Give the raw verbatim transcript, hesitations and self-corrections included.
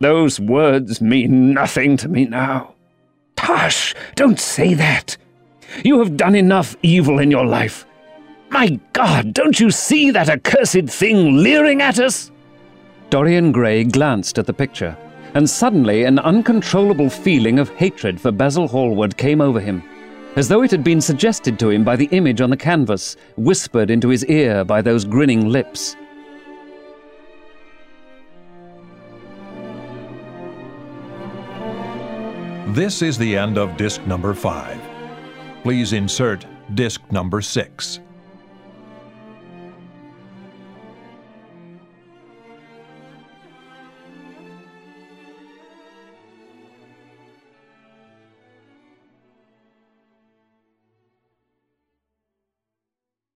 Those words mean nothing to me now. Hush! Don't say that! You have done enough evil in your life. My God, don't you see that accursed thing leering at us? Dorian Gray glanced at the picture, and suddenly an uncontrollable feeling of hatred for Basil Hallward came over him, as though it had been suggested to him by the image on the canvas, whispered into his ear by those grinning lips. This is the end of disc number five. Please insert disc number six.